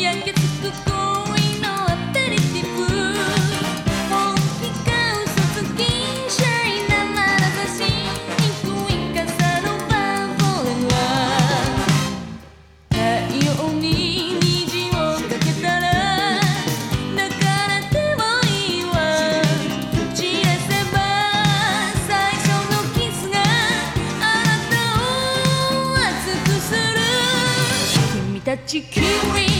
焼けつく恋のアペリティブ本気か嘘つきシャイな眼差し憎い傘のバーボレは太陽に虹をかけたら抱かれてもいいわ散らせば最初のキスがあなたを熱くする君たちキュウリ